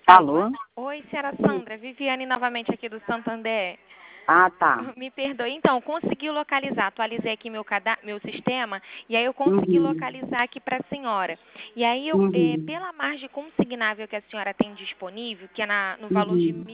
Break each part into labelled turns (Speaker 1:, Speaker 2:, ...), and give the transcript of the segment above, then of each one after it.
Speaker 1: Alô?
Speaker 2: Alô? Oi, senhora Sandra. Viviane novamente aqui do Santander.
Speaker 1: Ah, tá.
Speaker 2: Me perdoe. Então, consegui localizar, atualizei aqui meu sistema, e aí eu consegui localizar aqui para a senhora. E aí, pela margem consignável que a senhora tem disponível, que é no valor de R$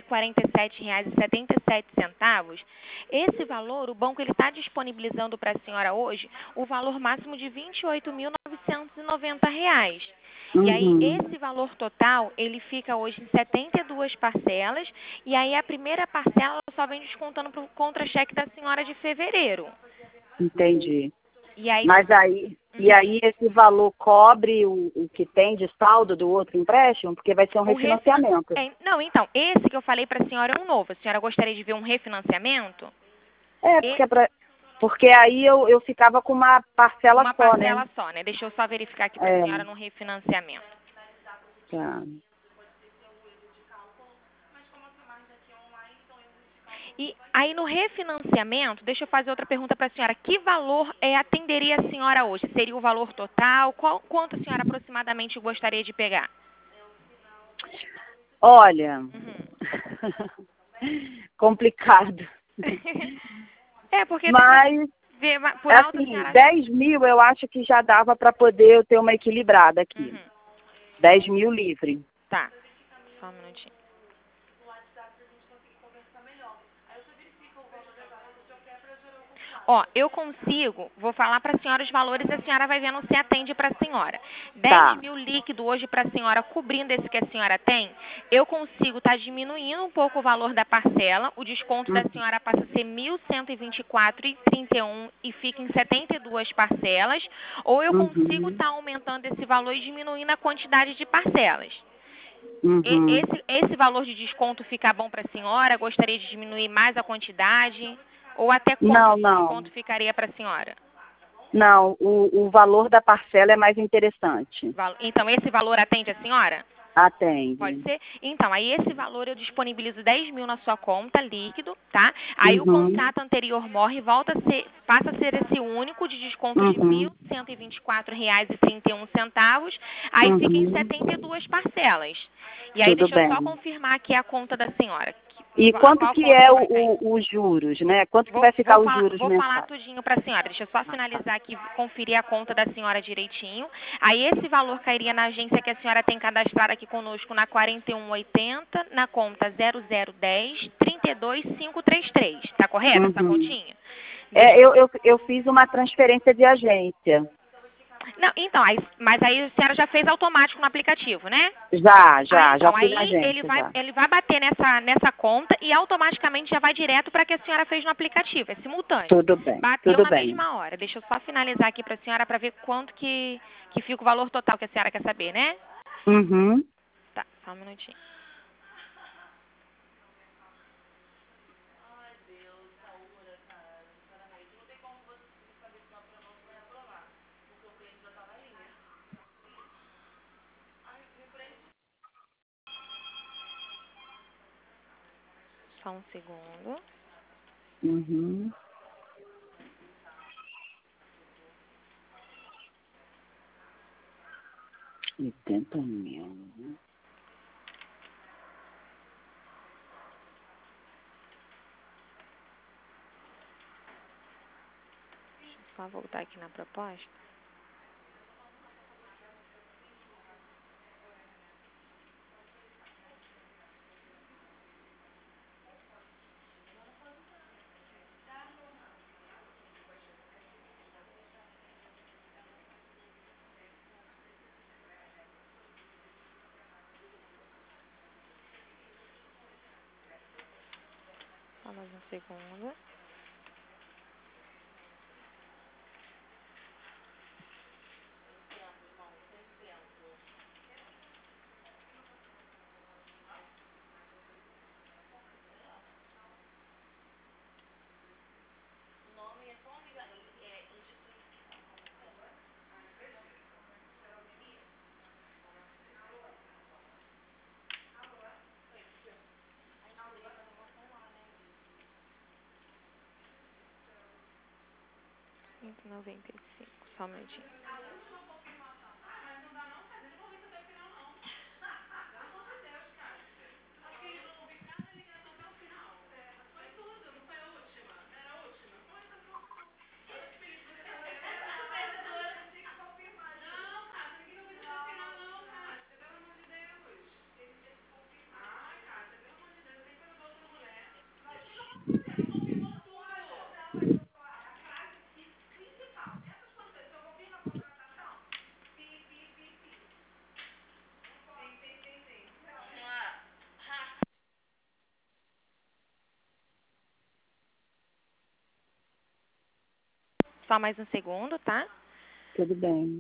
Speaker 2: 1.047,77, esse valor, o banco está disponibilizando para a senhora hoje o valor máximo de R$ 28.990. E aí, esse valor total, ele fica hoje em 72 parcelas, e aí a primeira parcela só vem descontando para o contra-cheque da senhora de fevereiro.
Speaker 1: Entendi.
Speaker 2: E aí,
Speaker 1: Mas aí, esse valor cobre o que tem de saldo do outro empréstimo? Porque vai ser um refinanciamento.
Speaker 2: Não, então, esse que eu falei para a senhora é um novo. A senhora gostaria de ver um refinanciamento?
Speaker 1: Porque aí eu ficava com uma parcela só, né?
Speaker 2: Uma parcela só, né? Deixa eu só verificar aqui para a senhora no refinanciamento.
Speaker 1: Tá.
Speaker 2: E aí no refinanciamento, deixa eu fazer outra pergunta para a senhora. Que valor atenderia a senhora hoje? Seria o valor total? Quanto a senhora aproximadamente gostaria de pegar?
Speaker 1: Olha, complicado.
Speaker 2: Porque...
Speaker 1: Mas,
Speaker 2: por alto,
Speaker 1: assim,
Speaker 2: senhora...
Speaker 1: 10 mil eu acho que já dava para poder eu ter uma equilibrada aqui. 10 mil livre.
Speaker 2: Tá, só um minutinho. Ó, eu consigo, vou falar para a senhora os valores e a senhora vai vendo se atende para a senhora. 10 mil líquido hoje para a senhora, cobrindo esse que a senhora tem, eu consigo estar diminuindo um pouco o valor da parcela, o desconto da senhora passa a ser R$ 1.124,31 e fica em 72 parcelas, ou eu consigo estar aumentando esse valor e diminuindo a quantidade de parcelas. Esse valor de desconto fica bom para a senhora? Gostaria de diminuir mais a quantidade? Ou até quanto desconto ficaria para a senhora?
Speaker 1: Não, o valor da parcela é mais interessante.
Speaker 2: Então, esse valor atende a senhora?
Speaker 1: Atende.
Speaker 2: Pode ser? Então, aí esse valor eu disponibilizo 10 mil na sua conta, líquido, tá? Aí o contrato anterior morre, passa a ser esse único de desconto de R$ 1.124,31. Aí fica em 72 parcelas. E aí deixa eu só confirmar aqui a conta da senhora.
Speaker 1: E quanto que é os juros, né? Quanto que vai ficar os juros mensais?
Speaker 2: Vou falar tudinho para a senhora. Deixa eu só finalizar aqui, conferir a conta da senhora direitinho. Aí esse valor cairia na agência que a senhora tem cadastrado aqui conosco na 4180, na conta 0010 32533. Tá correto essa continha?
Speaker 1: Eu fiz uma transferência de agência.
Speaker 2: Não, então, mas aí a senhora já fez automático no aplicativo, né?
Speaker 1: Já
Speaker 2: então,
Speaker 1: fiz
Speaker 2: aí ele vai bater nessa conta e automaticamente já vai direto para que a senhora fez no aplicativo, é simultâneo.
Speaker 1: Tudo bem.
Speaker 2: Bateu na mesma hora. Deixa eu só finalizar aqui para a senhora para ver quanto que fica o valor total que a senhora quer saber, né? Tá, só um minutinho. Só um segundo.
Speaker 1: 80 mil.
Speaker 2: Deixa eu só voltar aqui na proposta. Só mais um segundo. R$195, só um minutinho. Só mais um segundo, tá?
Speaker 1: Tudo bem.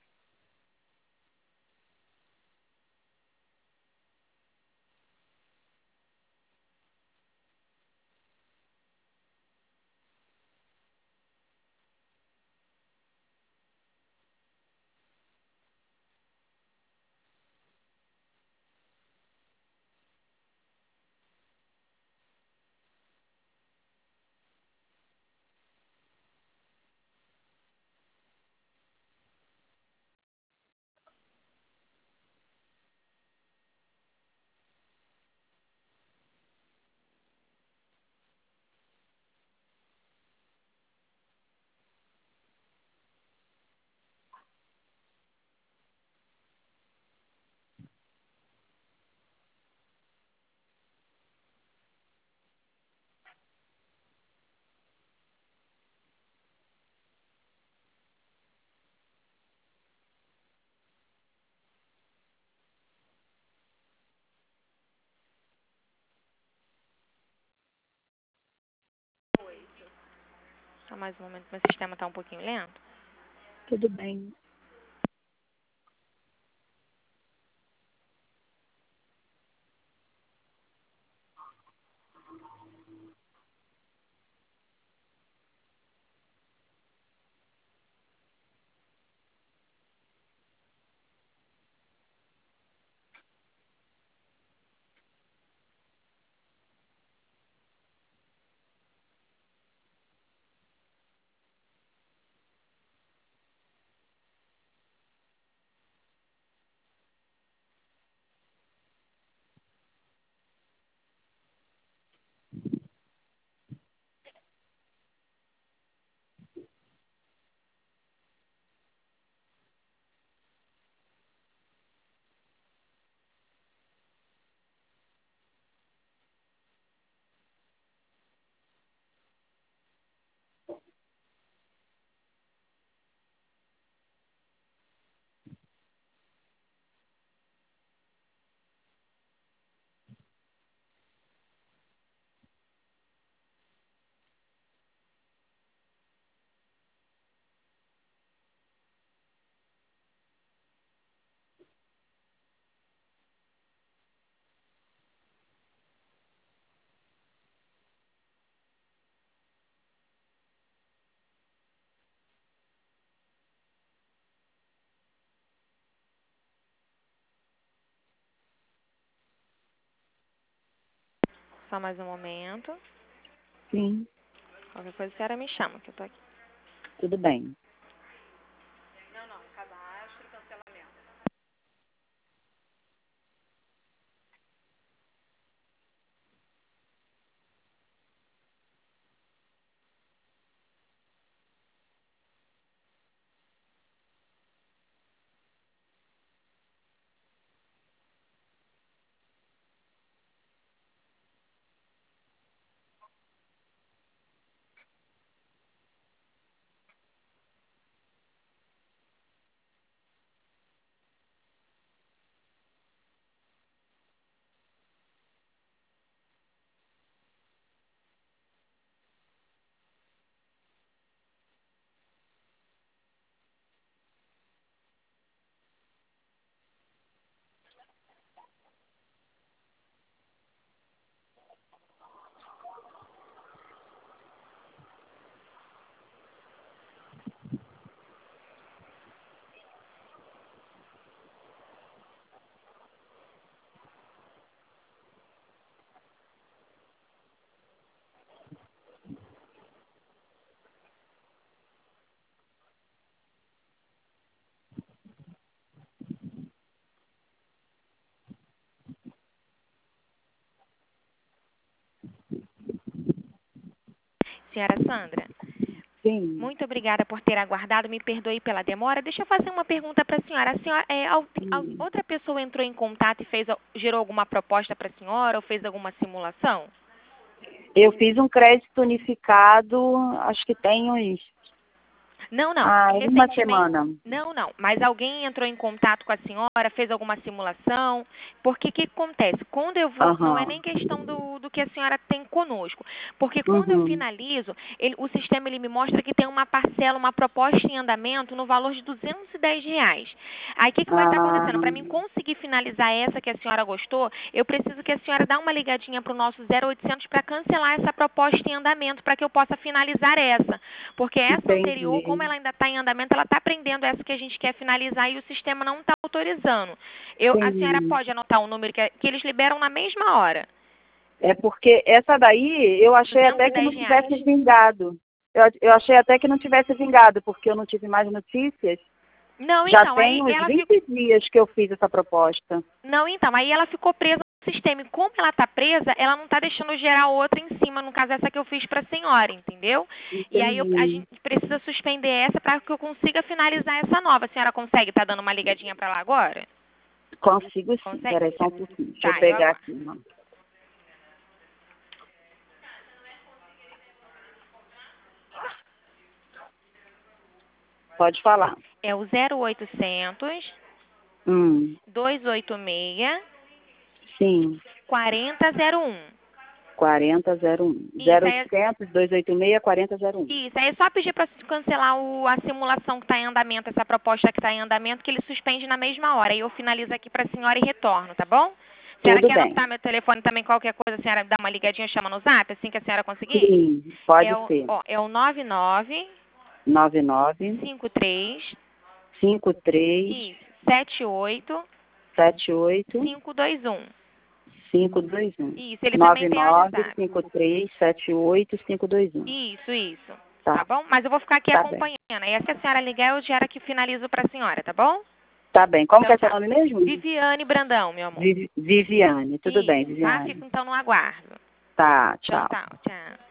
Speaker 2: Só mais um momento, meu sistema está um pouquinho lento.
Speaker 1: Tudo bem.
Speaker 2: Só mais um momento.
Speaker 1: Sim,
Speaker 2: Qualquer coisa a senhora me chama, que eu tô aqui.
Speaker 1: tudo bem.
Speaker 2: Senhora Sandra,
Speaker 1: Sim.
Speaker 2: muito obrigada por ter aguardado. Me perdoe pela demora. Deixa eu fazer uma pergunta para a senhora. A senhora outra pessoa entrou em contato e gerou alguma proposta para a senhora ou fez alguma simulação?
Speaker 1: Eu fiz um crédito unificado, acho que tem uns
Speaker 2: Não, não.
Speaker 1: Ah, uma
Speaker 2: Recentemente,
Speaker 1: semana.
Speaker 2: não, não. Mas alguém entrou em contato com a senhora, fez alguma simulação? Porque o que acontece? Quando eu vou, não é
Speaker 1: Aham.
Speaker 2: nem questão do que a senhora tem conosco. Porque quando eu
Speaker 1: Uhum.
Speaker 2: finalizo, o sistema ele me mostra que tem uma parcela, uma proposta em andamento no valor de R$ 210. Aí o que vai estar
Speaker 1: Ah,
Speaker 2: acontecendo? Para mim conseguir finalizar essa que a senhora gostou, eu preciso que a senhora dê uma ligadinha para o nosso 0800 para cancelar essa proposta em andamento, para que eu possa finalizar essa. Porque essa anterior, como
Speaker 1: entendi.
Speaker 2: ela ainda está em andamento, ela está prendendo essa que a gente quer finalizar e o sistema não está autorizando. A senhora
Speaker 1: Entendi.
Speaker 2: pode anotar um número que eles liberam na mesma hora.
Speaker 1: É porque essa daí eu achei até que não
Speaker 2: R$ 210.
Speaker 1: tivesse vingado. Eu achei até que não tivesse vingado, porque eu não tive mais notícias.
Speaker 2: Não,
Speaker 1: Já
Speaker 2: então,
Speaker 1: tem
Speaker 2: aí
Speaker 1: uns
Speaker 2: ela
Speaker 1: 20 dias que eu fiz essa proposta.
Speaker 2: Não, então, aí ela ficou presa no sistema. E como ela está presa, ela não está deixando gerar outra em cima, no caso essa que eu fiz para a senhora, entendeu? E aí a
Speaker 1: Entendi.
Speaker 2: gente precisa suspender essa para que eu consiga finalizar essa nova. A senhora consegue estar dando uma ligadinha para lá agora?
Speaker 1: Consigo sim.
Speaker 2: Consegue?
Speaker 1: Peraí só um pouquinho. Deixa eu
Speaker 2: Tá, eu
Speaker 1: pegar
Speaker 2: aguardo.
Speaker 1: aqui, mano. Pode falar.
Speaker 2: É o 0800
Speaker 1: Hum,
Speaker 2: 286
Speaker 1: sim.
Speaker 2: 4001.
Speaker 1: 4001.
Speaker 2: Isso, aí,
Speaker 1: 0800 286 4001.
Speaker 2: isso, aí é só pedir para cancelar a simulação que está em andamento, essa proposta que está em andamento, que ele suspende na mesma hora. Aí eu finalizo aqui para a senhora e retorno, tá bom? A senhora
Speaker 1: Tudo
Speaker 2: quer
Speaker 1: bem.
Speaker 2: anotar meu telefone também, qualquer coisa, a senhora dá uma ligadinha, chama no zap, assim que a senhora conseguir?
Speaker 1: Sim, pode ser.
Speaker 2: É o 99
Speaker 1: 99
Speaker 2: 53
Speaker 1: 53
Speaker 2: isso, 78
Speaker 1: 78
Speaker 2: 521.
Speaker 1: 521.
Speaker 2: Isso, ele também tem
Speaker 1: 99
Speaker 2: WhatsApp.
Speaker 1: 53 78 521.
Speaker 2: Isso. Tá
Speaker 1: Tá,
Speaker 2: bom? Mas eu vou ficar aqui
Speaker 1: tá bem.
Speaker 2: acompanhando. Aí assim que a senhora ligar, eu gero que finalizo para a senhora, tá bom?
Speaker 1: Tá bem. Como que
Speaker 2: Então
Speaker 1: é seu
Speaker 2: tá.
Speaker 1: nome mesmo?
Speaker 2: Viviane Brandão, meu amor.
Speaker 1: Viviane. Tudo bem,
Speaker 2: Isso, tá?
Speaker 1: Viviane.
Speaker 2: Fico então no aguardo.
Speaker 1: Tá,
Speaker 2: Então
Speaker 1: tchau.
Speaker 2: tá, tchau.